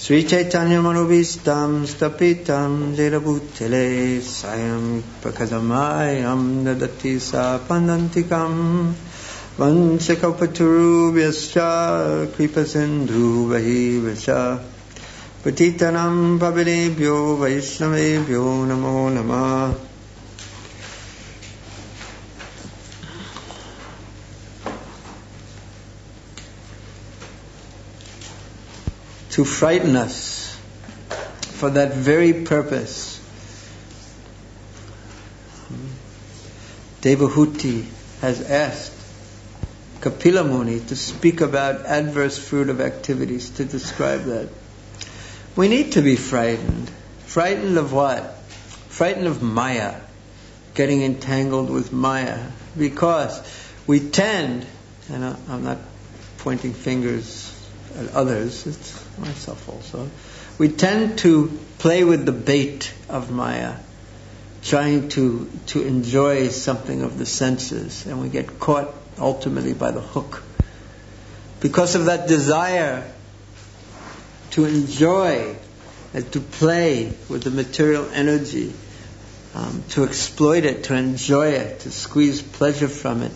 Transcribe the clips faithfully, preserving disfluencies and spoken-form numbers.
Sri Chaitanya Manobhistam Stapitam Jera Bhutale Sayam Prakadamayam Nadati Sa Pandantikam Vanchakapaturubhyascha Kripasindhu Vahivascha Patitanam Pavinebhyo Vaishnavebhyo Namo Namah. To frighten us for that very purpose, Devahuti has asked Kapila Muni to speak about adverse fruitive activities, to describe that. We need to be frightened. Frightened of what? Frightened of Maya, getting entangled with Maya, because we tend, and I'm not pointing fingers at others, it's myself also, we tend to play with the bait of Maya, trying to to enjoy something of the senses, and we get caught ultimately by the hook. Because of that desire to enjoy and to play with the material energy, um, to exploit it, to enjoy it, to squeeze pleasure from it,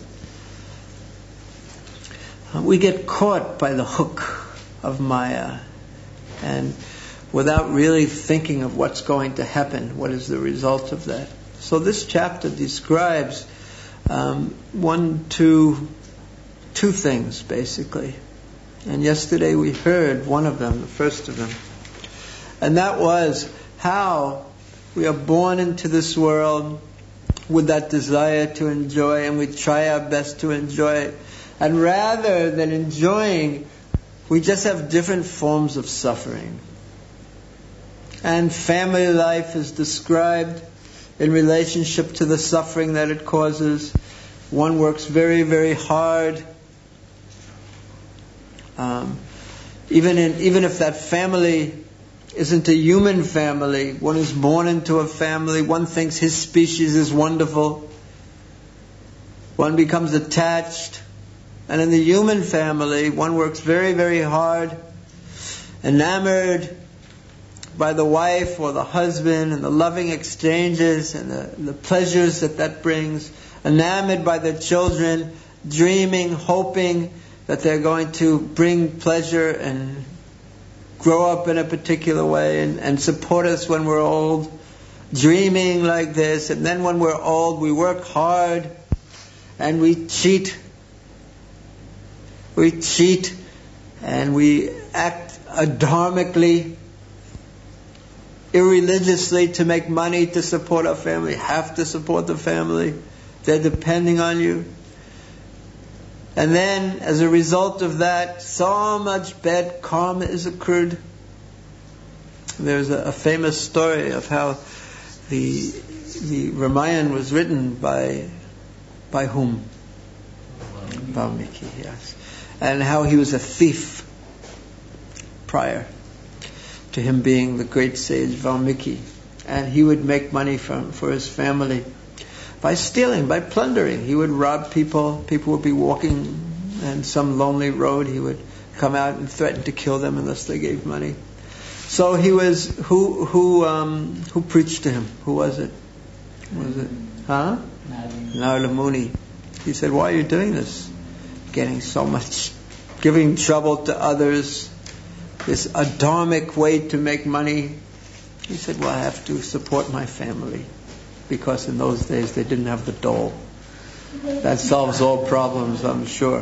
uh, we get caught by the hook of Maya, and without really thinking of what's going to happen, what is the result of that. So this chapter describes um, one, two, two things basically. And yesterday we heard one of them, the first of them. And that was how we are born into this world with that desire to enjoy, and we try our best to enjoy it. And rather than enjoying, we just have different forms of suffering. And family life is described in relationship to the suffering that it causes. One works very, very hard. Um, even in, even if that family isn't a human family, one is born into a family, one thinks his species is wonderful. One becomes attached. And in the human family, one works very, very hard, enamored by the wife or the husband and the loving exchanges and the, the pleasures that that brings, enamored by the children, dreaming, hoping that they're going to bring pleasure and grow up in a particular way and, and support us when we're old, dreaming like this. And then when we're old, we work hard and we cheat. We cheat and we act adharmically, irreligiously to make money to support our family, have to support the family. They're depending on you. And then, as a result of that, so much bad karma is accrued. There's a, a famous story of how the the Ramayana was written by by whom? Valmiki, yes. And how he was a thief prior to him being the great sage Valmiki. And he would make money from, for his family by stealing, by plundering. He would rob people. People would be walking in some lonely road. He would come out and threaten to kill them unless they gave money. So he was, who who um, who preached to him? Who was it? Was it? Huh? Narada Muni. He said, why are you doing this? Getting so much, giving trouble to others, this adharmic way to make money. He said, well, I have to support my family, because in those days they didn't have the dole. That solves all problems, I'm sure.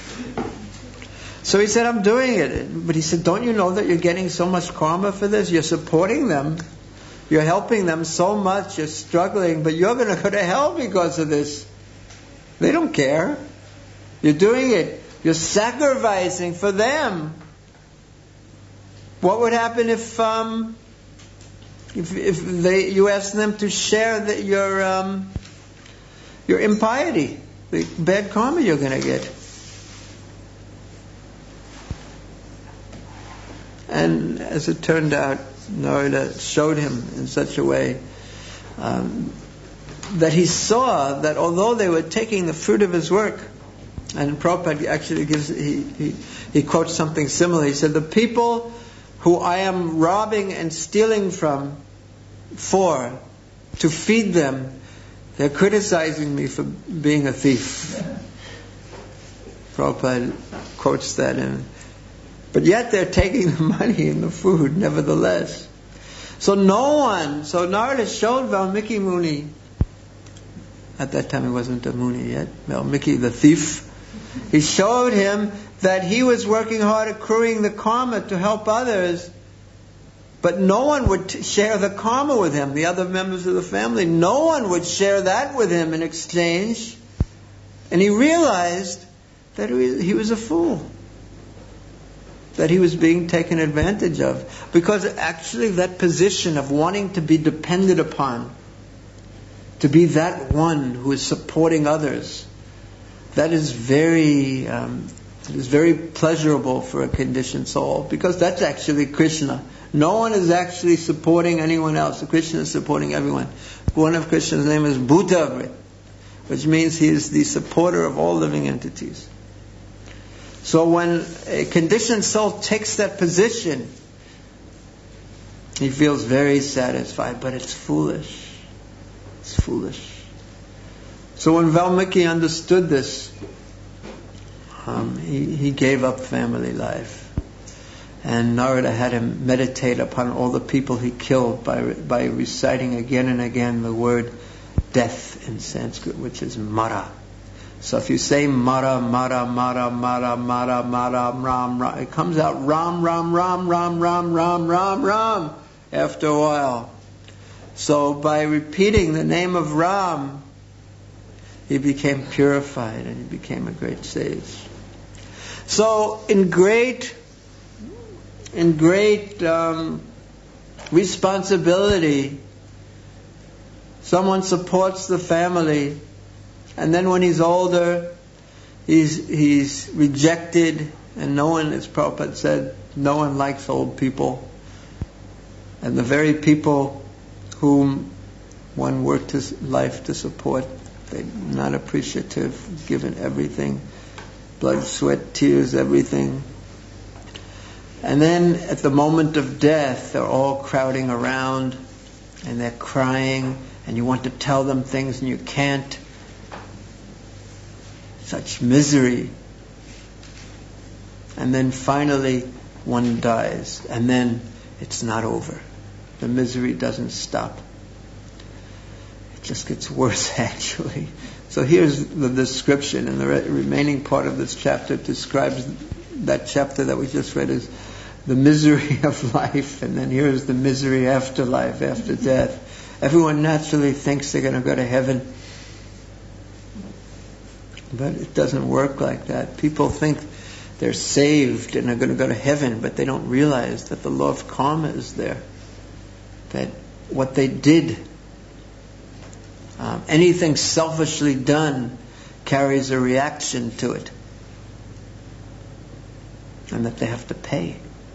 So he said, I'm doing it. But he said, don't you know that you're getting so much karma for this? You're supporting them. You're helping them so much. You're struggling, but you're going to go to hell because of this. They don't care. You're doing it. You're sacrificing for them. What would happen if um, if, if they you ask them to share the, your um, your impiety, the bad karma you're going to get? And as it turned out, Narada showed him in such a way um, that he saw that although they were taking the fruit of his work, and Prabhupada actually gives he, he he quotes something similar. He said, the people who I am robbing and stealing from for, to feed them, they're criticizing me for being a thief. Prabhupada quotes that in. But yet they're taking the money and the food nevertheless. So no one, so Narada showed Valmiki Muni, at that time he wasn't a Muni yet, Valmiki the thief, he showed him that he was working hard accruing the karma to help others, but no one would t- share the karma with him, the other members of the family. No one would share that with him in exchange. And he realized that he was a fool, that he was being taken advantage of. Because actually that position of wanting to be depended upon, to be that one who is supporting others, that is very um, it is very pleasurable for a conditioned soul, because that's actually Krishna. No one is actually supporting anyone else. Krishna is supporting everyone. One of Krishna's name is Bhuta, which means he is the supporter of all living entities. So when a conditioned soul takes that position, he feels very satisfied, but it's foolish. It's foolish. So when Valmiki understood this, um, he, he gave up family life. And Narada had him meditate upon all the people he killed by by reciting again and again the word death in Sanskrit, which is Mara. So if you say Mara, Mara, Mara, Mara, Mara, Mara, Ram, Ram, it comes out Ram, Ram, Ram, Ram, Ram, Ram, Ram, Ram after a while. So by repeating the name of Ram, he became purified and he became a great sage. So in great, in great um, responsibility, someone supports the family, and then when he's older, he's he's rejected, and no one, as Prabhupada said, no one likes old people. And the very people whom one worked his life to support, they're not appreciative, given everything, blood, sweat, tears, everything. And then at the moment of death, they're all crowding around, and they're crying, and you want to tell them things and you can't. Such misery. And then finally one dies, and then it's not over. The misery doesn't stop. It just gets worse, actually. So here's the description, and the re- remaining part of this chapter describes that chapter that we just read as the misery of life, and then here's the misery after life, after death. Everyone naturally thinks they're going to go to heaven. But it doesn't work like that. People think they're saved and are going to go to heaven, but they don't realize that the law of karma is there. That what they did, um, anything selfishly done, carries a reaction to it. And that they have to pay.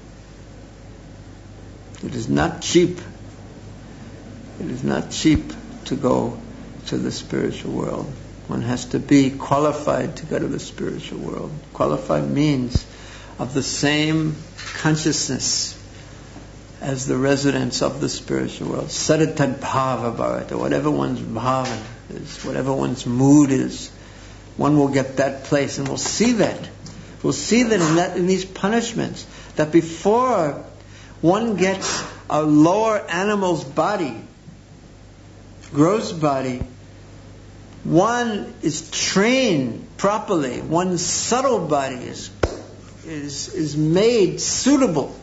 It is not cheap. It is not cheap to go to the spiritual world. One has to be qualified to go to the spiritual world. Qualified means of the same consciousness as the residents of the spiritual world. Saratad bhava bharata. Whatever one's bhava is, whatever one's mood is, one will get that place, and we'll see that. We'll see that in, that, in these punishments, that before one gets a lower animal's body, gross body, one is trained properly. One's subtle body is is is made suitable.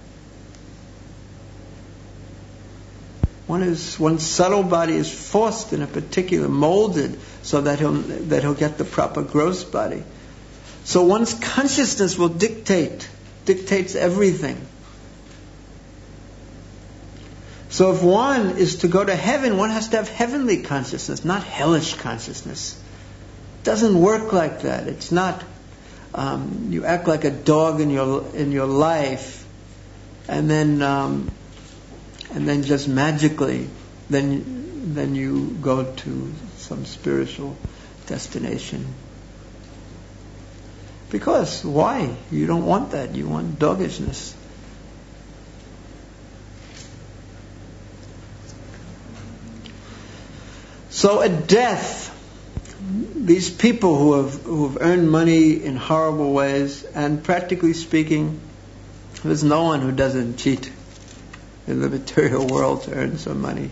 One is one's subtle body is forced in a particular, molded so that he'll that he'll get the proper gross body. So one's consciousness will dictate dictates everything. So if one is to go to heaven, one has to have heavenly consciousness, not hellish consciousness. It doesn't work like that. It's not um, you act like a dog in your in your life, and then um, and then just magically, then then you go to some spiritual destination. Because why? You don't want that. You want doggishness. So at death, these people who have who have earned money in horrible ways, and practically speaking, there's no one who doesn't cheat in the material world to earn some money.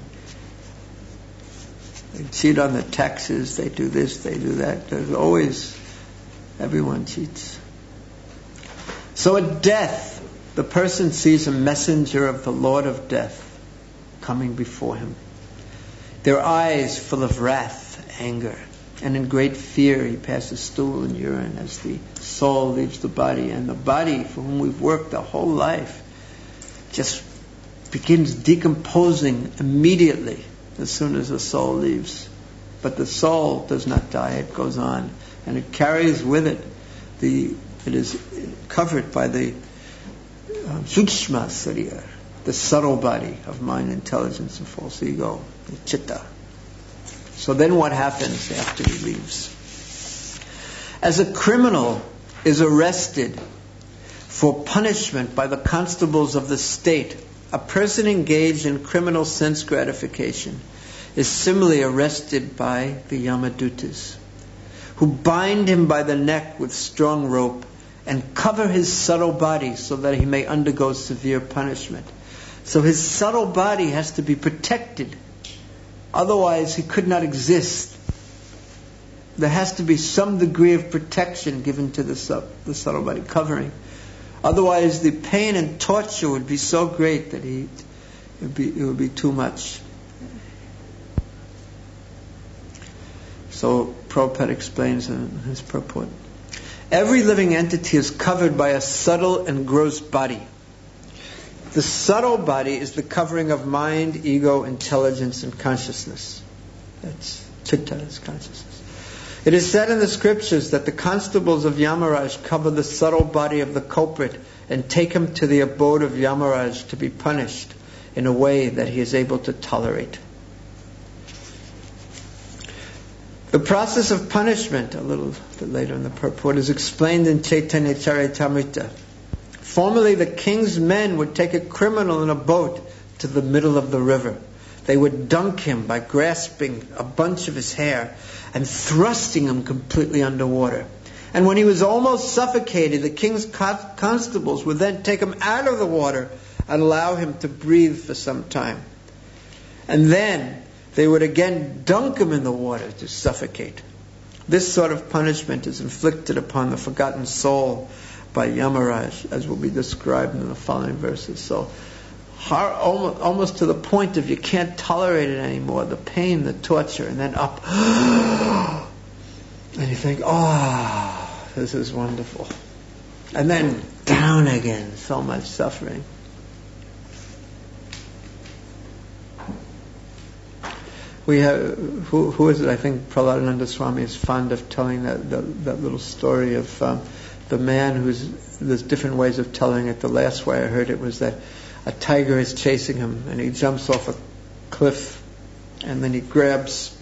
They cheat on the taxes, they do this, they do that. There's always, everyone cheats. So at death, the person sees a messenger of the Lord of Death coming before him. Their eyes full of wrath, anger, and in great fear he passes stool and urine as the soul leaves the body. And the body, for whom we've worked our whole life, just begins decomposing immediately as soon as the soul leaves. But the soul does not die, it goes on. And it carries with it, the it is covered by the um, Sukshma Sarira, the subtle body of mind, intelligence, and false ego, the chitta. So then what happens after he leaves? As a criminal is arrested for punishment by the constables of the state, a person engaged in criminal sense gratification is similarly arrested by the Yamadutas, who bind him by the neck with strong rope and cover his subtle body so that he may undergo severe punishment. So his subtle body has to be protected. Otherwise, he could not exist. There has to be some degree of protection given to the, sub, the subtle body, covering. Otherwise, the pain and torture would be so great that he, it, would be, it would be too much. So Prabhupada explains in his purport. Every living entity is covered by a subtle and gross body. The subtle body is the covering of mind, ego, intelligence, and consciousness. That's chitta, is consciousness. It is said in the scriptures that the constables of Yamaraj cover the subtle body of the culprit and take him to the abode of Yamaraj to be punished in a way that he is able to tolerate. The process of punishment, a little bit later in the purport, is explained in Chaitanya Charitamrita. Formerly, the king's men would take a criminal in a boat to the middle of the river. They would dunk him by grasping a bunch of his hair and thrusting him completely underwater. And when he was almost suffocated, the king's constables would then take him out of the water and allow him to breathe for some time. And then they would again dunk him in the water to suffocate. This sort of punishment is inflicted upon the forgotten soul by Yamaraj, as will be described in the following verses. So, hard, almost, almost to the point of you can't tolerate it anymore, the pain, the torture, and then up. And you think, oh, this is wonderful. And then down again, so much suffering. We have, who, who is it? I think Prahladananda Swami is fond of telling that that, that little story of um, the man who's, there's different ways of telling it. The last way I heard it was that a tiger is chasing him and he jumps off a cliff and then he grabs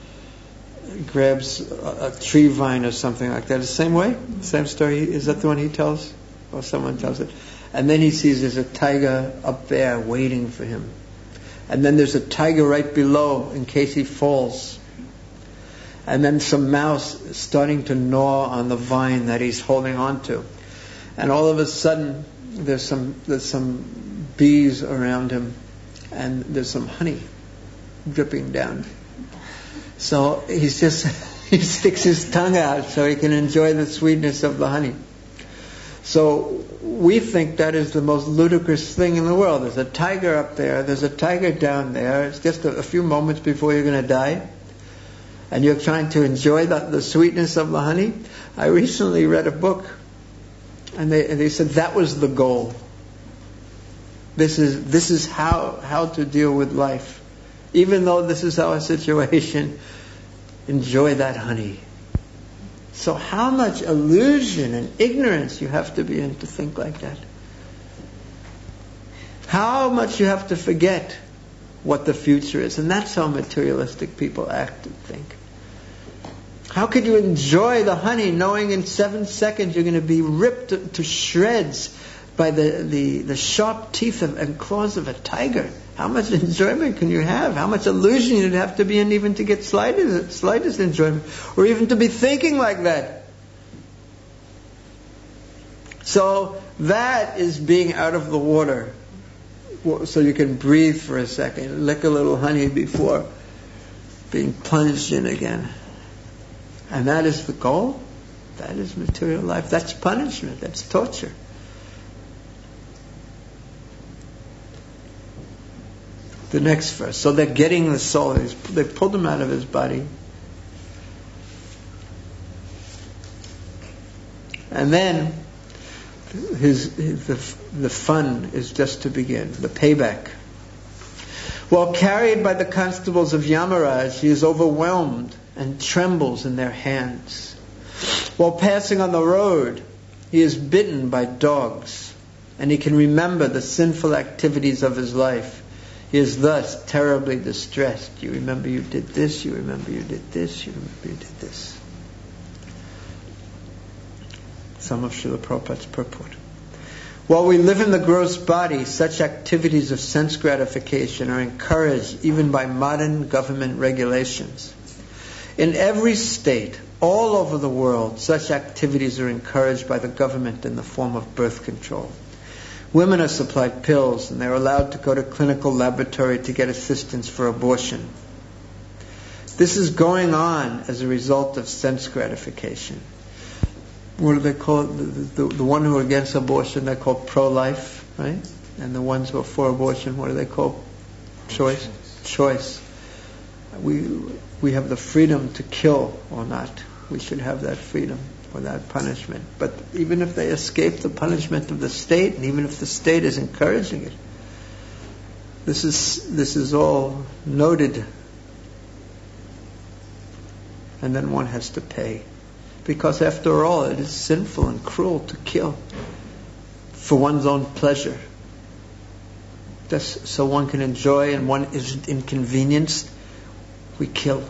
grabs a, a tree vine or something like that. The same way? Same story? Is that the one he tells? Or someone tells it? And then he sees there's a tiger up there waiting for him. And then there's a tiger right below in case he falls. And then some mouse starting to gnaw on the vine that he's holding on to. And all of a sudden, there's some there's some bees around him, and there's some honey dripping down. So he's just he sticks his tongue out so he can enjoy the sweetness of the honey. So we think that is the most ludicrous thing in the world. There's a tiger up there, there's a tiger down there. It's just a, a few moments before you're going to die. And you're trying to enjoy the, the sweetness of the honey. I recently read a book, and they, and they said that was the goal. This is this is how, how to deal with life. Even though this is our situation, enjoy that honey. So how much illusion and ignorance you have to be in to think like that. How much you have to forget what the future is. And that's how materialistic people act and think. How could you enjoy the honey knowing in seven seconds you're going to be ripped to, to shreds by the, the, the sharp teeth of, and claws of a tiger. How much enjoyment can you have? How much illusion you'd have to be in even to get slightest, slightest enjoyment, or even to be thinking like that. So that is being out of the water, so you can breathe for a second, lick a little honey before being plunged in again. And that is the goal. That is material life. That's punishment. That's torture. The next verse. So they're getting the soul. They pulled him out of his body. And then his, his the, the fun is just to begin. The payback. While carried by the constables of Yamaraj, he is overwhelmed and trembles in their hands. While passing on the road, he is bitten by dogs, and he can remember the sinful activities of his life. He is thus terribly distressed. You remember you did this, you remember you did this, you remember you did this. Some of Srila Prabhupada's purport. While we live in the gross body, such activities of sense gratification are encouraged even by modern government regulations. In every state, all over the world, such activities are encouraged by the government in the form of birth control. Women are supplied pills, and they are allowed to go to clinical laboratory to get assistance for abortion. This is going on as a result of sense gratification. What do they call it? The, the, the one who are against abortion, they're called pro-life, right? And the ones who are for abortion, what do they call? Choice. Choice. We we have the freedom to kill or not. We should have that freedom without punishment. But even if they escape the punishment of the state, and even if the state is encouraging it, this is this is all noted, and then one has to pay. Because after all, it is sinful and cruel to kill for one's own pleasure. Just so one can enjoy and one isn't inconvenienced, we kill.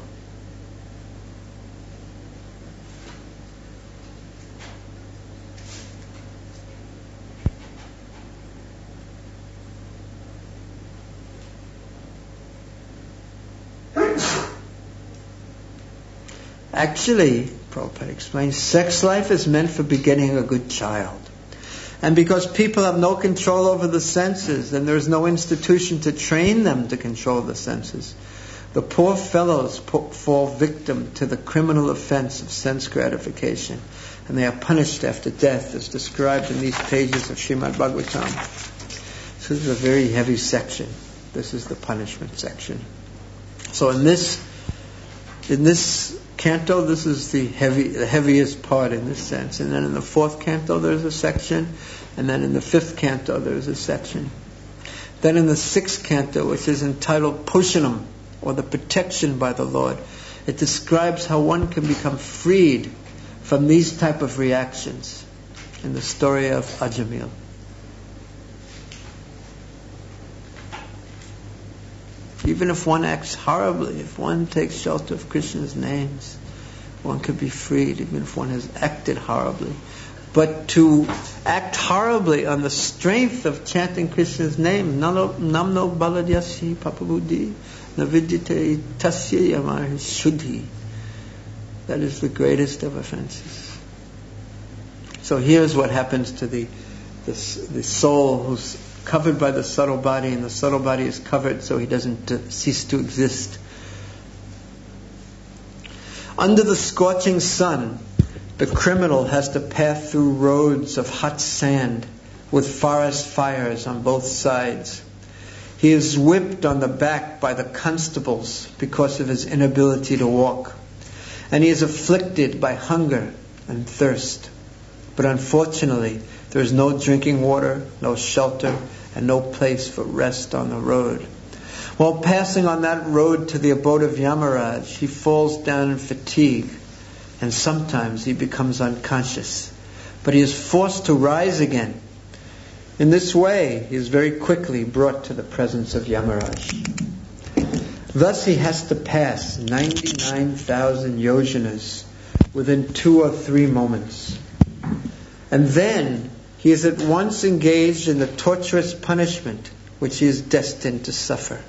Actually, Prabhupada explains, sex life is meant for begetting a good child. And because people have no control over the senses, and there is no institution to train them to control the senses, the poor fellows fall victim to the criminal offense of sense gratification, and they are punished after death, as described in these pages of Srimad Bhagavatam. So this is a very heavy section. This is the punishment section. So in this, in this canto, this is the heavy, the heaviest part in this sense. And then in the fourth canto, there's a section. And then in the fifth canto, there's a section. Then in the sixth canto, which is entitled Poshanam, or the protection by the Lord, it describes how one can become freed from these type of reactions in the story of Ajamil. Even if one acts horribly, if one takes shelter of Krishna's names, one could be freed, even if one has acted horribly. But to act horribly on the strength of chanting Krishna's name, namno baladyasi papabuddhi navidyate tasya yamar shuddhi, that is the greatest of offenses. So here's what happens to the the, the soul who's covered by the subtle body, and the subtle body is covered so he doesn't uh, cease to exist. Under the scorching sun, the criminal has to pass through roads of hot sand with forest fires on both sides. He is whipped on the back by the constables because of his inability to walk. And he is afflicted by hunger and thirst. But unfortunately, there is no drinking water, no shelter, and no place for rest on the road. While passing on that road to the abode of Yamaraj, he falls down in fatigue, and sometimes he becomes unconscious. But he is forced to rise again. In this way, he is very quickly brought to the presence of Yamaraj. Thus he has to pass ninety-nine thousand yojanas within two or three moments. And then he is at once engaged in the torturous punishment which he is destined to suffer.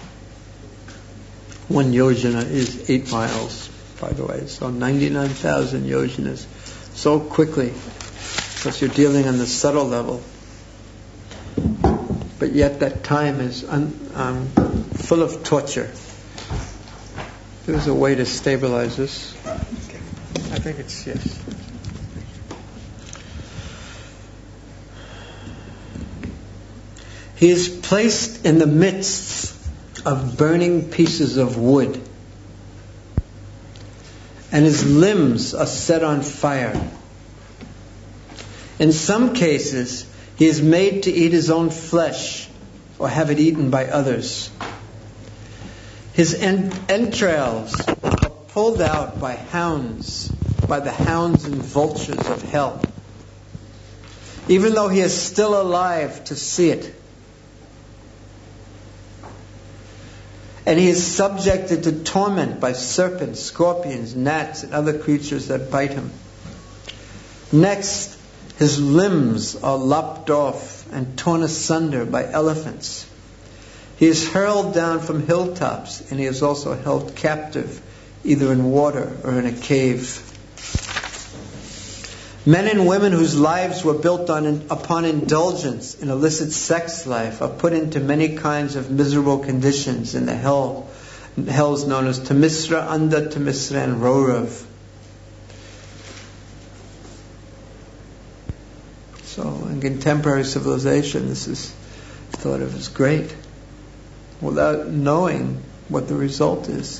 One yojana is eight miles, by the way, so ninety-nine thousand yojanas. So quickly, because you're dealing on the subtle level. But yet that time is un, um, full of torture. There's a way to stabilize this. I think it's, yes. He is placed in the midst of burning pieces of wood, and his limbs are set on fire. In some cases, he is made to eat his own flesh or have it eaten by others. His en- entrails are pulled out by hounds, by the hounds and vultures of hell, even though he is still alive to see it. And he is subjected to torment by serpents, scorpions, gnats, and other creatures that bite him. Next, his limbs are lopped off and torn asunder by elephants. He is hurled down from hilltops, and he is also held captive, either in water or in a cave. Men and women whose lives were built on upon indulgence in illicit sex life are put into many kinds of miserable conditions in the hell, hells known as Tamisra, Anda, Tamisra, and Rorav. So in contemporary civilization, this is thought of as great, without knowing what the result is.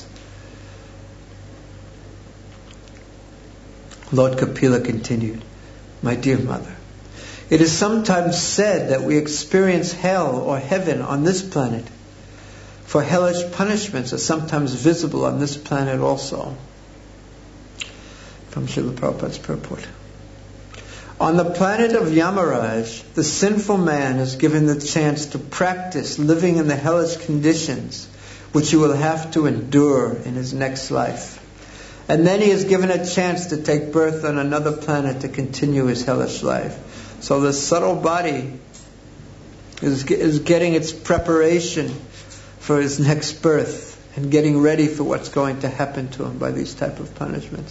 Lord Kapila continued, "My dear mother, it is sometimes said that we experience hell or heaven on this planet, for hellish punishments are sometimes visible on this planet also." From Srila Prabhupada's purport. On the planet of Yamaraj, the sinful man is given the chance to practice living in the hellish conditions which he will have to endure in his next life. And then he is given a chance to take birth on another planet to continue his hellish life. So the subtle body is, is getting its preparation for his next birth and getting ready for what's going to happen to him by these type of punishments.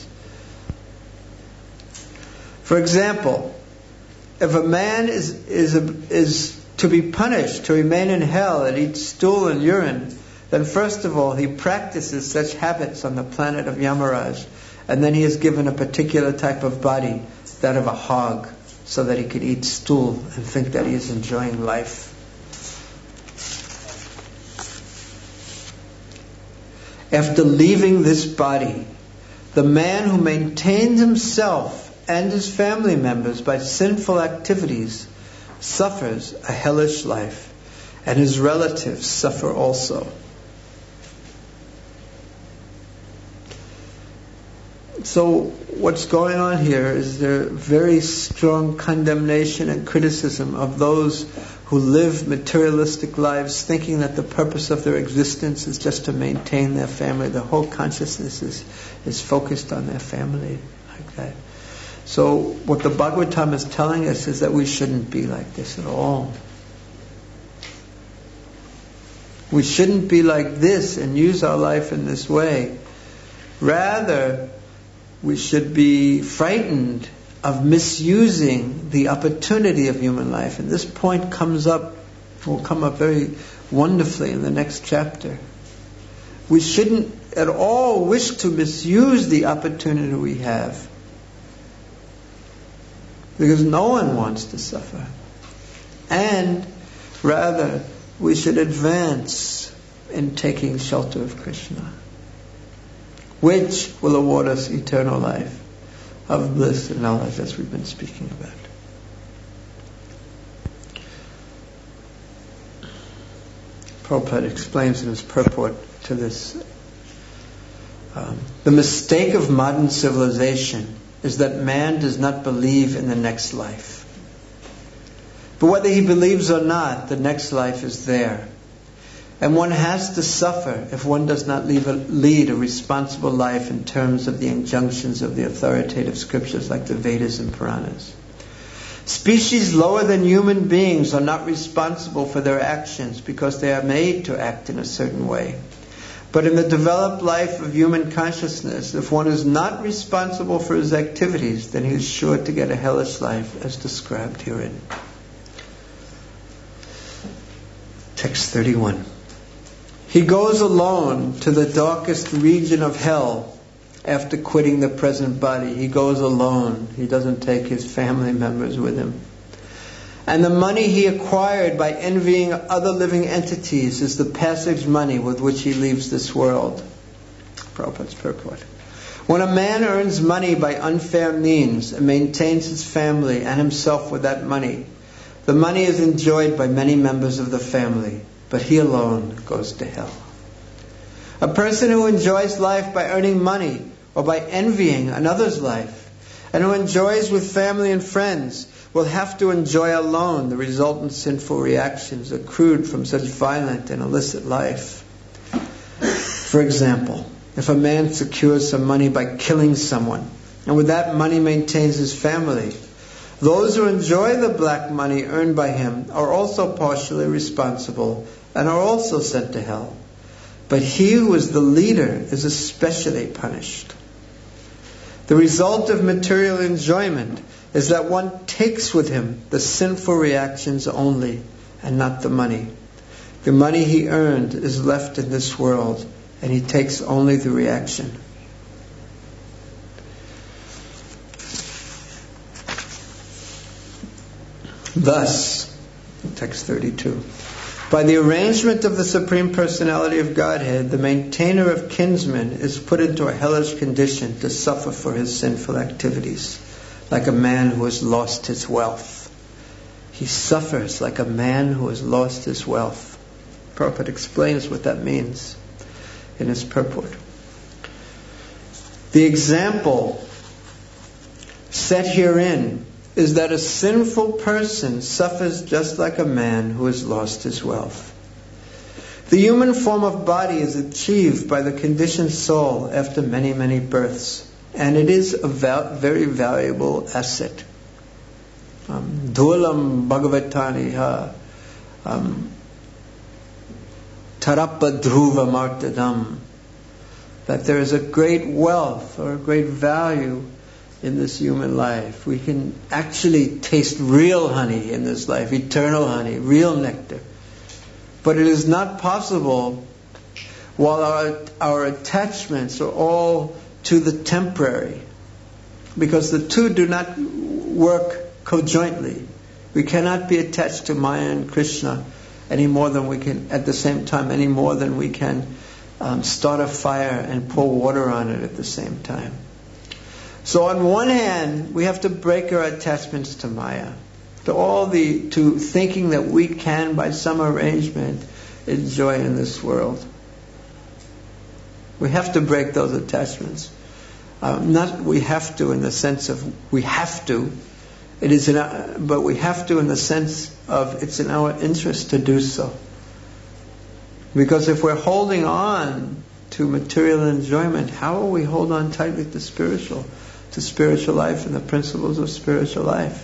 For example, if a man is, is, a, is to be punished to remain in hell and eat stool and urine, then first of all, he practices such habits on the planet of Yamaraj, and then he is given a particular type of body, that of a hog, so that he could eat stool and think that he is enjoying life. After leaving this body, the man who maintains himself and his family members by sinful activities suffers a hellish life, and his relatives suffer also. So what's going on here is there very strong condemnation and criticism of those who live materialistic lives, thinking that the purpose of their existence is just to maintain their family. The whole consciousness is, is focused on their family like that. So what the Bhagavatam is telling us is that we shouldn't be like this at all. We shouldn't be like this and use our life in this way. Rather, we should be frightened of misusing the opportunity of human life. And this point comes up, will come up very wonderfully in the next chapter. We shouldn't at all wish to misuse the opportunity we have, because no one wants to suffer. And rather, we should advance in taking shelter of Krishna, which will award us eternal life of bliss and knowledge, as we've been speaking about. Prabhupada explains in his purport to this, um, the mistake of modern civilization is that man does not believe in the next life. But whether he believes or not, the next life is there. And one has to suffer if one does not lead a, lead a responsible life in terms of the injunctions of the authoritative scriptures like the Vedas and Puranas. Species lower than human beings are not responsible for their actions because they are made to act in a certain way. But in the developed life of human consciousness, if one is not responsible for his activities, then he is sure to get a hellish life, as described herein. Text thirty-one. He goes alone to the darkest region of hell after quitting the present body. He goes alone. He doesn't take his family members with him. And the money he acquired by envying other living entities is the passage money with which he leaves this world. Prabhupada's purport. When a man earns money by unfair means and maintains his family and himself with that money, the money is enjoyed by many members of the family, but he alone goes to hell. A person who enjoys life by earning money or by envying another's life, and who enjoys with family and friends, will have to enjoy alone the resultant sinful reactions accrued from such violent and illicit life. For example, if a man secures some money by killing someone, and with that money maintains his family, those who enjoy the black money earned by him are also partially responsible and are also sent to hell. But he who is the leader is especially punished. The result of material enjoyment is that one takes with him the sinful reactions only, and not the money. The money he earned is left in this world, and he takes only the reaction. Thus, text thirty-two, by the arrangement of the Supreme Personality of Godhead, the maintainer of kinsmen is put into a hellish condition to suffer for his sinful activities, like a man who has lost his wealth. He suffers like a man who has lost his wealth. Prabhupada explains what that means in his purport. The example set herein is that a sinful person suffers just like a man who has lost his wealth. The human form of body is achieved by the conditioned soul after many, many births, and it is a val- very valuable asset. Dhulam Bhagavatani ha Tarappa Dhruva Martadam, that there is a great wealth or a great value in this human life. We can actually taste real honey in this life, eternal honey, real nectar. But it is not possible while our, our attachments are all to the temporary, because the two do not work conjointly. We cannot be attached to Maya and Krishna any more than we can, at the same time, any more than we can um, start a fire and pour water on it at the same time. So on one hand, we have to break our attachments to Maya, to all the, to thinking that we can, by some arrangement, enjoy in this world. We have to break those attachments. Um, not we have to in the sense of we have to. It is in our, but we have to in the sense of it's in our interest to do so. Because if we're holding on to material enjoyment, how will we hold on tightly to spiritual? To spiritual life and the principles of spiritual life.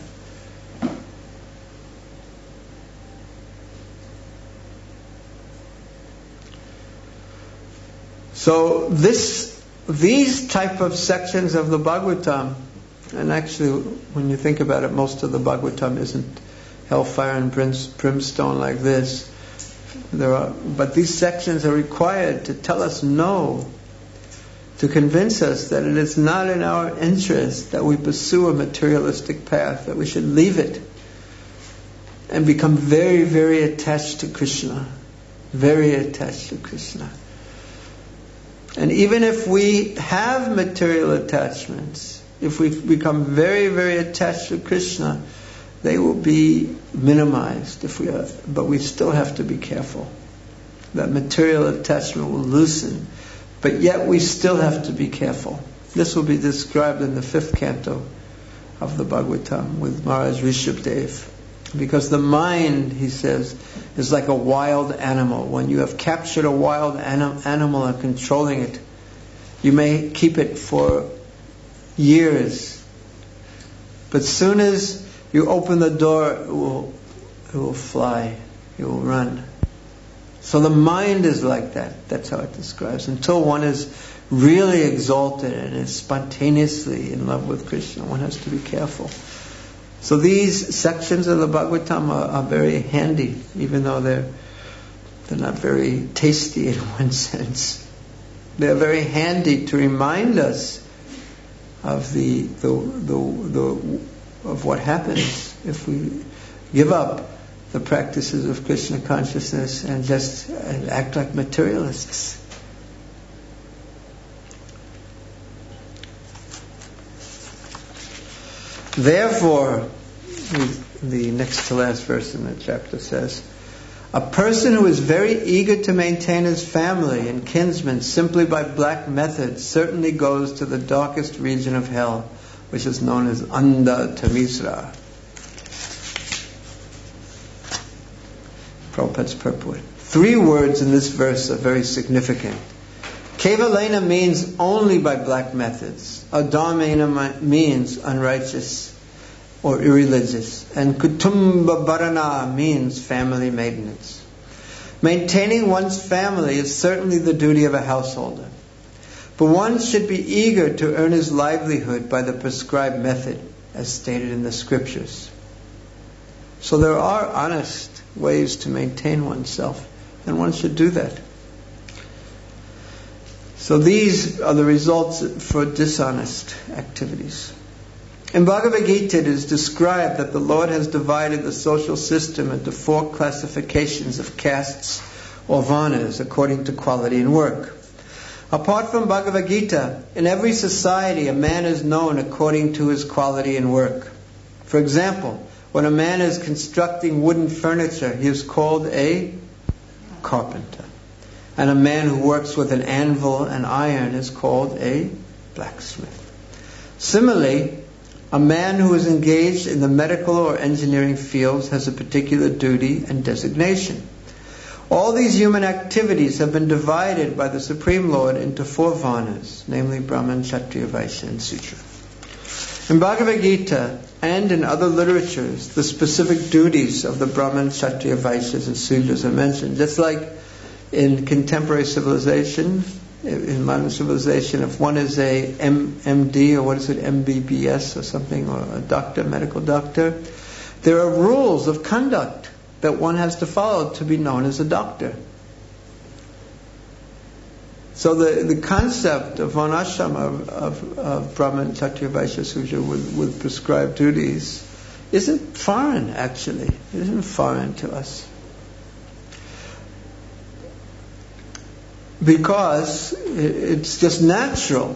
So this, these type of sections of the Bhagavatam, and actually when you think about it, most of the Bhagavatam isn't hellfire and brimstone like this. There are, but these sections are required to tell us no, to convince us that it is not in our interest that we pursue a materialistic path, that we should leave it and become very, very attached to Krishna. Very attached to Krishna. And even if we have material attachments, if we become very, very attached to Krishna, they will be minimized. If we are, but we still have to be careful. That material attachment will loosen. But yet we still have to be careful. This will be described in the fifth canto of the Bhagavatam with Maharaj Rishabdev. Because the mind, he says, is like a wild animal. When you have captured a wild anim- animal and controlling it, you may keep it for years. But soon as You open the door, it will, it will fly. It will run. So the mind is like that. That's how it describes. Until one is really exalted and is spontaneously in love with Krishna, one has to be careful. So these sections of the Bhagavatam are, are very handy, even though they're they're not very tasty in one sense. They're very handy to remind us of the the the, the of what happens if we give up the practices of Krishna consciousness and just act like materialists. Therefore, the next to last verse in the chapter says, a person who is very eager to maintain his family and kinsmen simply by black methods certainly goes to the darkest region of hell, which is known as Andha Tamisra. Prabhupada's purport. Three words in this verse are very significant. Kevalena means only by black methods. Adhamena means unrighteous or irreligious. And Kutumba Bharana means family maintenance. Maintaining one's family is certainly the duty of a householder. But one should be eager to earn his livelihood by the prescribed method, as stated in the scriptures. So there are honest ways to maintain oneself, and one should do that. So these are the results for dishonest activities. In Bhagavad Gita it is described that the Lord has divided the social system into four classifications of castes or varnas according to quality and work. Apart from Bhagavad Gita, in every society a man is known according to his quality and work. For example, when a man is constructing wooden furniture, he is called a carpenter. And a man who works with an anvil and iron is called a blacksmith. Similarly, a man who is engaged in the medical or engineering fields has a particular duty and designation. All these human activities have been divided by the Supreme Lord into four varnas, namely Brahman, Kshatriya, Vaishya, and Sudra. In Bhagavad Gita and in other literatures, the specific duties of the Brahman, Kshatriya, Vaishyas, and Sudras are mentioned. Just like in contemporary civilization, in modern civilization, if one is a M- MD or what is it, M B B S or something, or a doctor, medical doctor, there are rules of conduct that one has to follow to be known as a doctor. So the, the concept of varnashram, of, of, of Brahman, Kshatriya, Vaishya, Sudra with, with prescribed duties isn't foreign, actually. It isn't foreign to us. Because it's just natural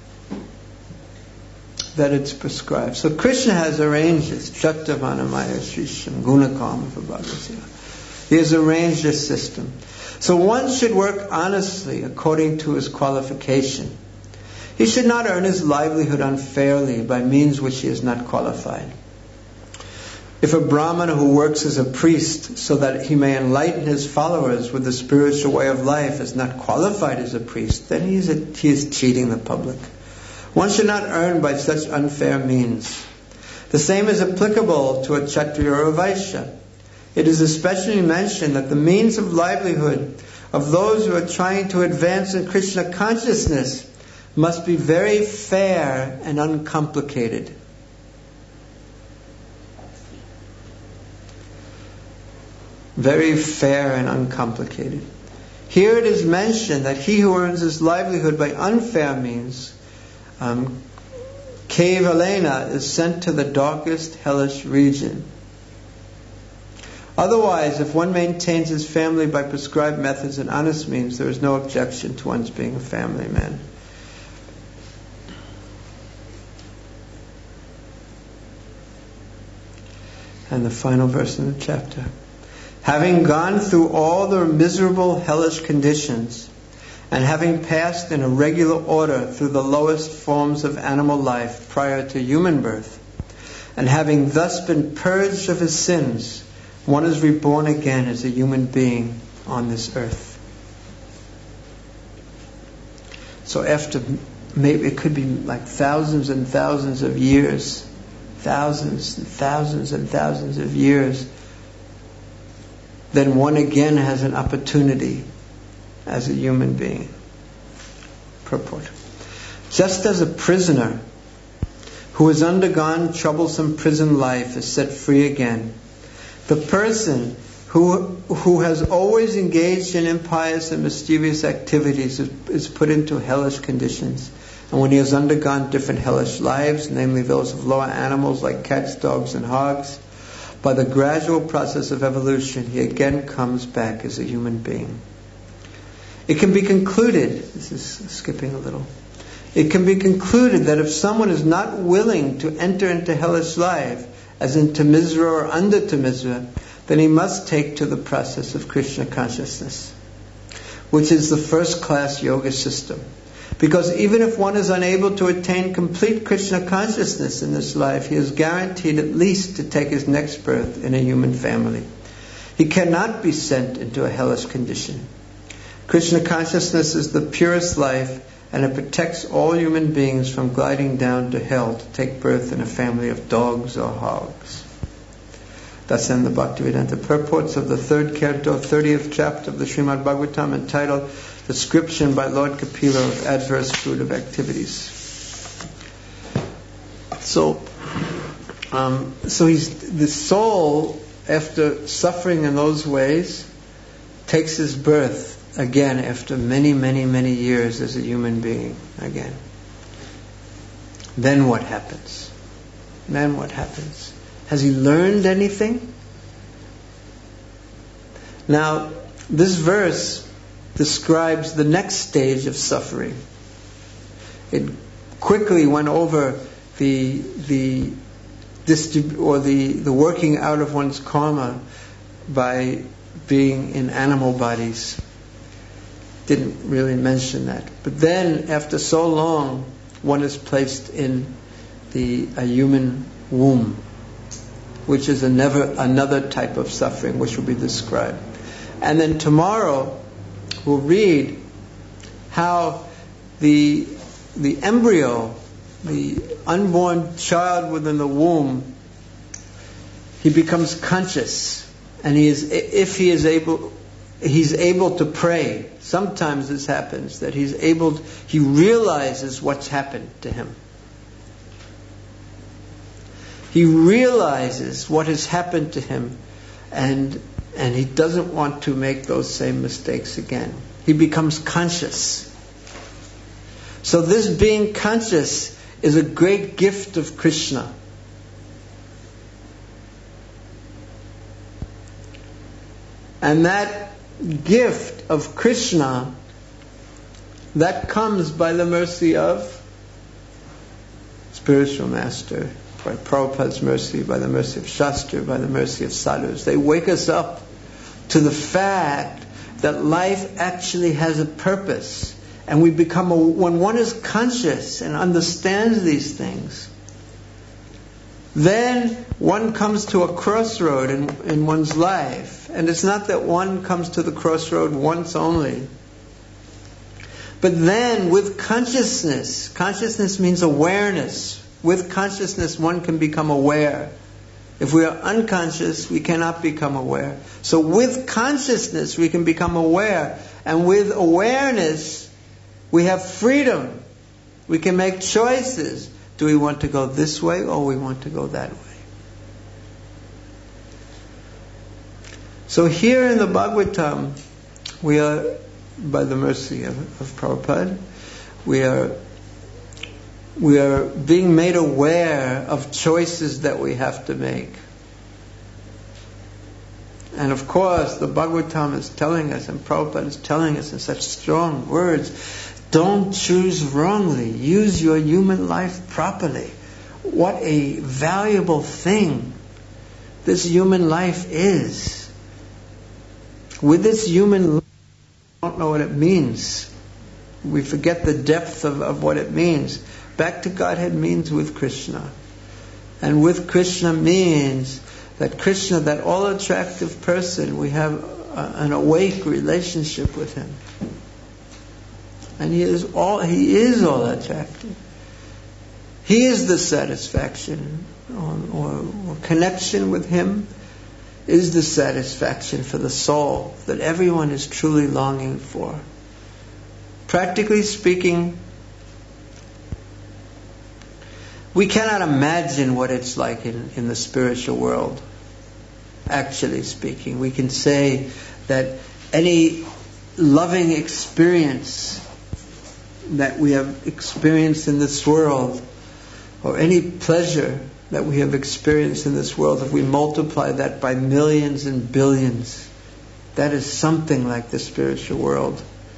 that it's prescribed. So Krishna has arranged this. Chattavanamaya Shrisham Gunakama for Bhagavad. He has arranged this system. So one should work honestly according to his qualification. He should not earn his livelihood unfairly by means which he is not qualified. If a Brahmana who works as a priest so that he may enlighten his followers with the spiritual way of life is not qualified as a priest, then he is, a, he is cheating the public. One should not earn by such unfair means. The same is applicable to a Kshatriya or a Vaishya. It is especially mentioned that the means of livelihood of those who are trying to advance in Krishna consciousness must be very fair and uncomplicated. Very fair and uncomplicated. Here it is mentioned that he who earns his livelihood by unfair means, um, Kevalena, is sent to the darkest hellish region. Otherwise, if one maintains his family by prescribed methods and honest means, there is no objection to one's being a family man. And the final verse in the chapter. Having gone through all the miserable hellish conditions, and having passed in a regular order through the lowest forms of animal life prior to human birth, and having thus been purged of his sins, one is reborn again as a human being on this earth. So after, maybe it could be like thousands and thousands of years, thousands and thousands and thousands of years, then one again has an opportunity as a human being. Purport. Just as a prisoner who has undergone troublesome prison life is set free again, the person who who has always engaged in impious and mischievous activities is, is put into hellish conditions. And when he has undergone different hellish lives, namely those of lower animals like cats, dogs, and hogs, by the gradual process of evolution, he again comes back as a human being. It can be concluded, this is skipping a little, it can be concluded that if someone is not willing to enter into hellish life, as in Tamizra or under Tamizra, then he must take to the process of Krishna consciousness, which is the first-class yoga system. Because even if one is unable to attain complete Krishna consciousness in this life, he is guaranteed at least to take his next birth in a human family. He cannot be sent into a hellish condition. Krishna consciousness is the purest life, and it protects all human beings from gliding down to hell to take birth in a family of dogs or hogs. Thus end the Bhaktivedanta purports of the third canto, thirtieth chapter of the Srimad Bhagavatam, entitled Description by Lord Kapila of Adverse Fruit of Activities. So, um, so he's the soul, after suffering in those ways, takes his birth again after many, many, many years as a human being again. Then what happens? Then what happens? Has he learned anything? Now, this verse describes the next stage of suffering. It quickly went over the the distrib- or the, the working out of one's karma by being in animal bodies. Didn't really mention that. But then, after so long, one is placed in the a human womb, which is a never, another type of suffering which will be described. And then tomorrow we'll read how the the embryo, the unborn child within the womb, he becomes conscious, and he is, if he is able, he's able to pray. Sometimes this happens, that he's able, he realizes what's happened to him. He realizes what has happened to him, and and he doesn't want to make those same mistakes again. He becomes conscious. So this being conscious is a great gift of Krishna. And that gift of Krishna, that comes by the mercy of spiritual master, by Prabhupada's mercy, by the mercy of Shastra, by the mercy of sadhus. They wake us up to the fact that life actually has a purpose. And we become, a, when one is conscious and understands these things, then one comes to a crossroad in, in one's life. And it's not that one comes to the crossroad once only. But then with consciousness, consciousness means awareness. With consciousness, one can become aware. If we are unconscious, we cannot become aware. So with consciousness, we can become aware. And with awareness, we have freedom. We can make choices. Do we want to go this way or we want to go that way? So here in the Bhagavatam, we are, by the mercy of, of Prabhupada, we are we are being made aware of choices that we have to make. And of course, the Bhagavatam is telling us, and Prabhupada is telling us in such strong words, don't choose wrongly. Use your human life properly. What a valuable thing this human life is. With this human life, we don't know what it means. We forget the depth of, of what it means. Back to Godhead means with Krishna. And with Krishna means that Krishna, that all-attractive person, we have a, an awake relationship with Him. And He is all, He is all attractive. He is the satisfaction. or, or, or connection with Him is the satisfaction for the soul that everyone is truly longing for. Practically speaking, we cannot imagine what it's like in, in the spiritual world. Actually speaking, we can say that any loving experience that we have experienced in this world, or any pleasure that we have experienced in this world, if we multiply that by millions and billions, that is something like the spiritual world.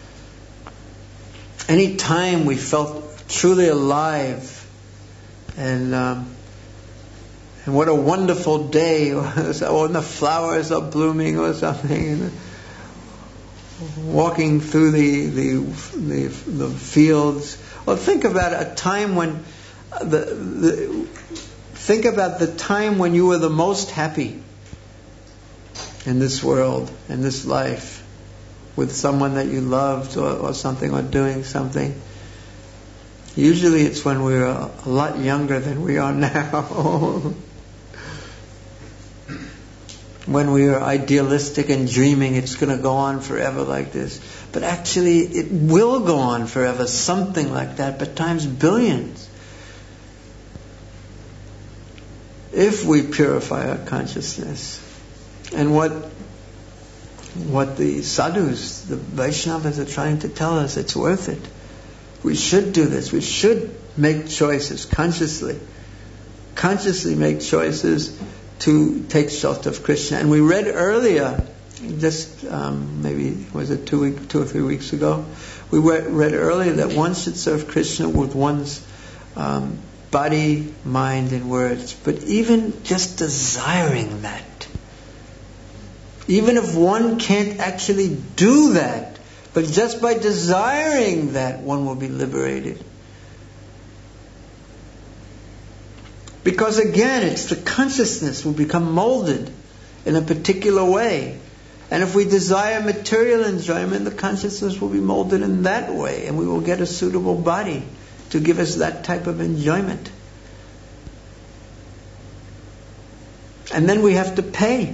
Any time we felt truly alive, and um, and what a wonderful day, or when the flowers are blooming or something, and walking through the, the the the fields. Or think about a time when the, the think about the time when you were the most happy in this world, in this life, with someone that you loved, or, or something, or doing something. Usually it's when we were a lot younger than we are now. When we are idealistic and dreaming it's going to go on forever like this. But actually it will go on forever, something like that, but times billions. If we purify our consciousness. And what what the sadhus, the Vaishnavas are trying to tell us, it's worth it. We should do this. We should make choices consciously. Consciously make choices to take shelter of Krishna. And we read earlier, just um, maybe, was it two, week, two or three weeks ago, we read, read earlier that one should serve Krishna with one's um, body, mind and words. But even just desiring that, even if one can't actually do that, but just by desiring that, one will be liberated. Because again, it's the consciousness will become molded in a particular way. And if we desire material enjoyment, the consciousness will be molded in that way, and we will get a suitable body to give us that type of enjoyment. And then we have to pay.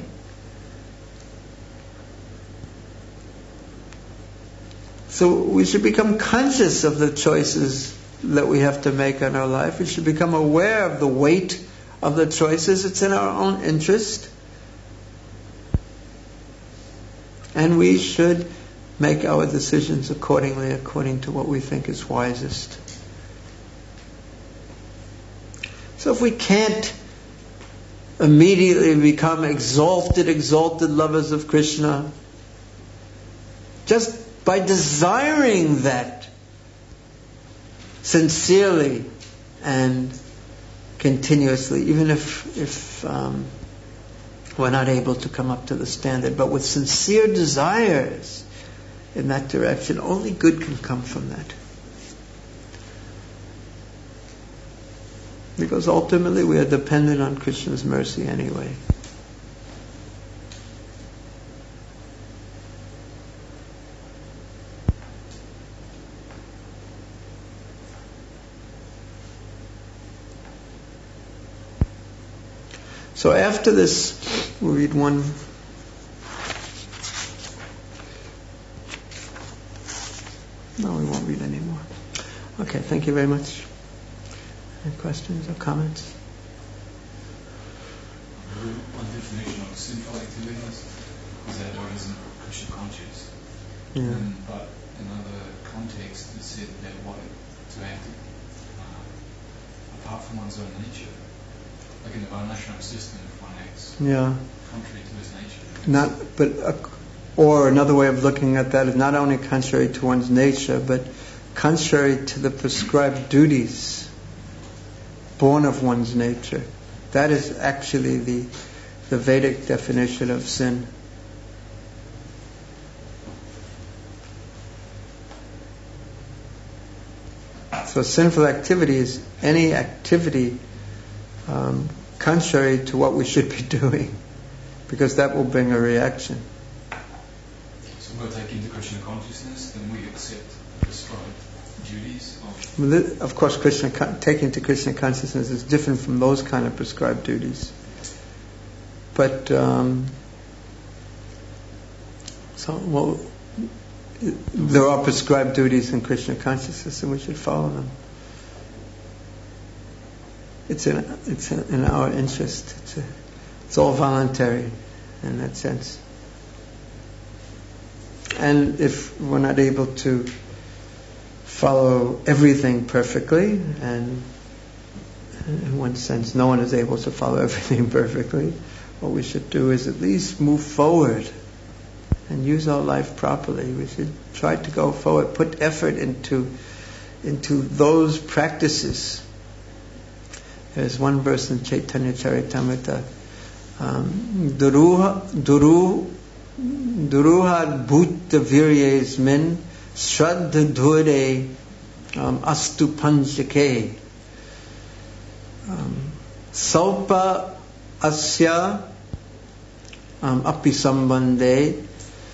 So we should become conscious of the choices that we have to make in our life. We should become aware of the weight of the choices. It's in our own interest. And we should make our decisions accordingly, according to what we think is wisest. So if we can't immediately become exalted, exalted lovers of Krishna, just by desiring that sincerely and continuously, even if if um, we're not able to come up to the standard, but with sincere desires in that direction, only good can come from that. Because ultimately we are dependent on Krishna's mercy anyway. So after this, we'll read one. No, we won't read anymore. Okay, thank you very much. Any questions or comments? One definition of sinful activities is that one isn't Krishna conscious. Yeah. Um, but in other contexts, it said that what to act uh, apart from one's own nature. Like in the Varnashram system, if one acts yeah. contrary to his nature. Not, but, uh, or another way of looking at that is not only contrary to one's nature, but contrary to the prescribed duties born of one's nature. That is actually the the Vedic definition of sin. So sinful activity is any activity Um, contrary to what we should be doing, because that will bring a reaction. So by taking the Krishna consciousness, then we accept the prescribed duties of... Of course, Krishna, taking to Krishna consciousness is different from those kind of prescribed duties. But um, so well, there are prescribed duties in Krishna consciousness, and we should follow them. It's in it's in our interest. It's, a, it's all voluntary in that sense. And if we're not able to follow everything perfectly, and in one sense no one is able to follow everything perfectly, what we should do is at least move forward and use our life properly. We should try to go forward, put effort into into those practices. There's one verse in Chaitanya Charitamrita, um, Duruha Duru Duruha Bhutta Viryes Min Shraddha Dhure um, Astu Panchake um, Salpa Asya um, Api Sambandhe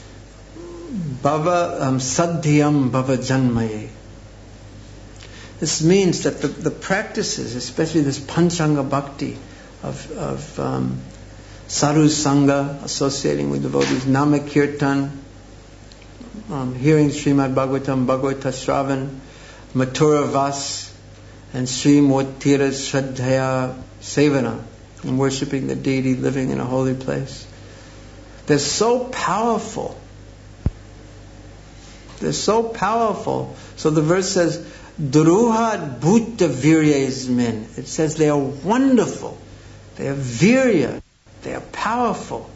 Bhava um, Sadhyam Bhava Janmaye. This means that the, the practices, especially this Panchanga Bhakti of, of um, Sadhu Sangha, associating with devotees, Nama Kirtan, um, hearing Srimad Bhagavatam, Bhagavata Shravan, Mathura Vas, and Sri Motira Shraddhaya Sevana, and worshipping the deity, living in a holy place. They're so powerful. They're so powerful. So the verse says, Duruha Bhutta Viryes Min. It says they are wonderful. They are virya. They are powerful.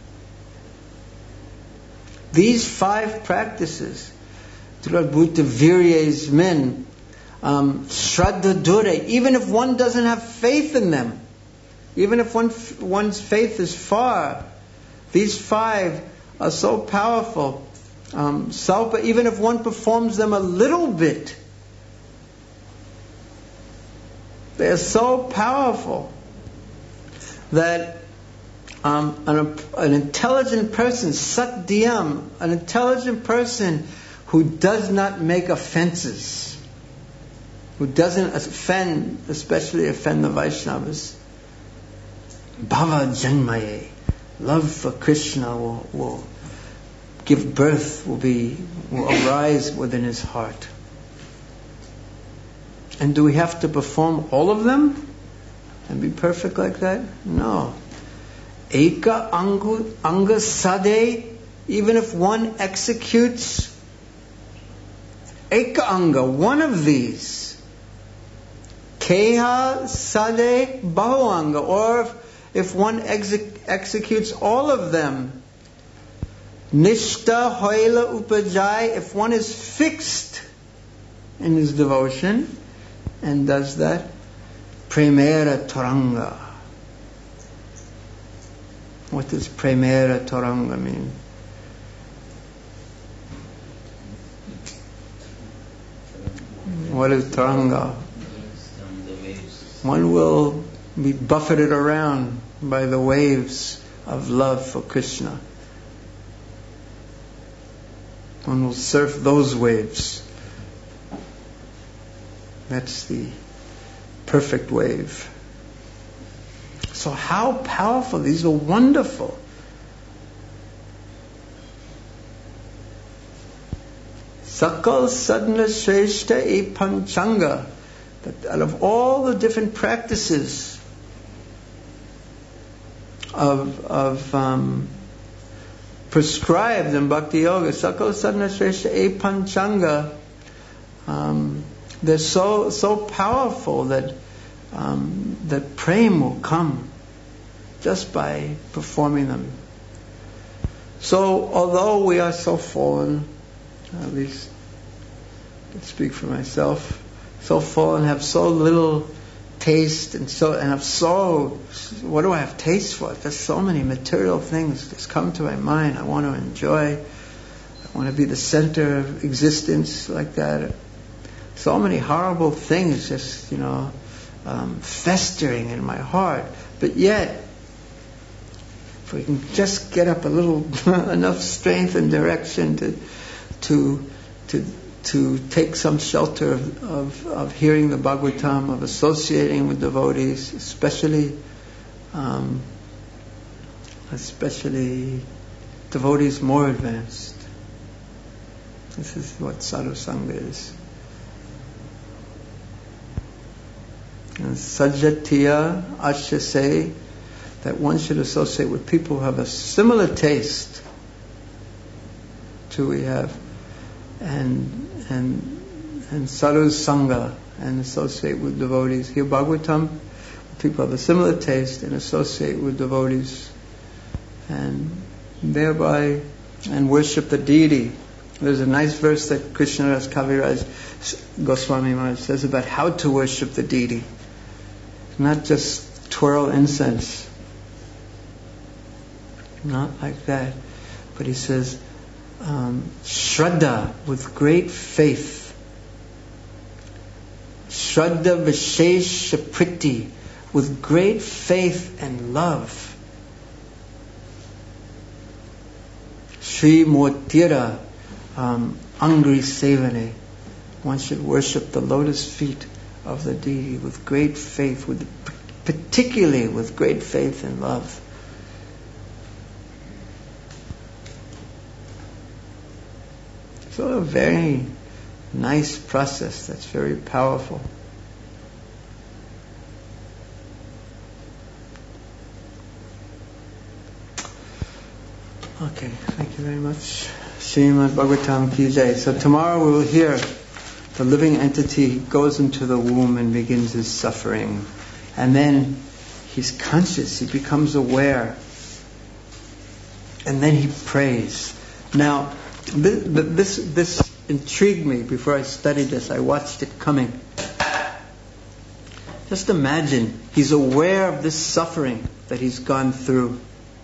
These five practices, Duruha Bhutta Viryes Min, um, Shraddha Dhure, even if one doesn't have faith in them, even if one, one's faith is far, these five are so powerful. Um, Salpa, even if one performs them a little bit, they are so powerful that um, an, an intelligent person, Satyam, an intelligent person who does not make offenses, who doesn't offend, especially offend the Vaishnavas, Bhava Janmaye, love for Krishna will, will give birth, will be, will arise within his heart. And do we have to perform all of them and be perfect like that? No. Eka angu, anga sade, even if one executes Eka anga, one of these, Keha sade bahuanga, or if, if one exec- executes all of them, Nishta hoila upajai, if one is fixed in his devotion, and does that, Premera Toranga. What does Premera Toranga mean? What is Toranga? One will be buffeted around by the waves of love for Krishna. One will surf those waves. That's the perfect wave. So how powerful, these are wonderful. Sakal Sadhana Shreshta E Panchanga, that out of all the different practices of, of um, prescribed in Bhakti Yoga, Sakal Sadhana Shreshta E Panchanga, um, they're so so powerful that um, that prema will come just by performing them. So, although we are so fallen, at least I can speak for myself, so fallen, have so little taste, and so and have so what do I have taste for? There's so many material things just come to my mind. I want to enjoy. I want to be the center of existence like that. So many horrible things just, you know, um, festering in my heart. But yet, if we can just get up a little enough strength and direction to to to to take some shelter of, of, of hearing the Bhagavatam, of associating with devotees, especially um, especially devotees more advanced. This is what sadhu sangha is. And sajjatiya asya say that one should associate with people who have a similar taste to we have, and and and sadhu sangha, and associate with devotees. Hear Bhagavatam, people have a similar taste, and associate with devotees, and thereby and worship the deity. There's a nice verse that Krishnadas Kaviraj Goswami Maharaj says about how to worship the deity. Not just twirl incense, not like that, but he says um, Shraddha, with great faith. Shraddha Vishesha Priti, with great faith and love. Sri Murtira um, Angri Sevane, one should worship the lotus feet of the deity with great faith, with particularly with great faith and love. So a very nice process that's very powerful. Okay, thank you very much. Srimad Bhagavatam Ki Jai. So tomorrow we will hear the living entity goes into the womb and begins his suffering. And then he's conscious, he becomes aware. And then he prays. Now, this, this, this intrigued me before I studied this. I watched it coming. Just imagine, he's aware of this suffering that he's gone through.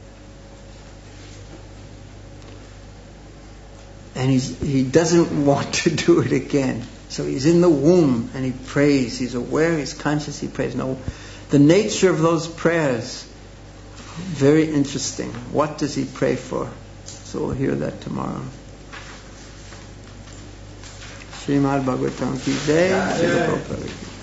And he's, he doesn't want to do it again. So he's in the womb and he prays. He's aware, he's conscious, he prays. Now, the nature of those prayers, very interesting. What does he pray for? So we'll hear that tomorrow. Srimad Bhagavatam Ki Jai.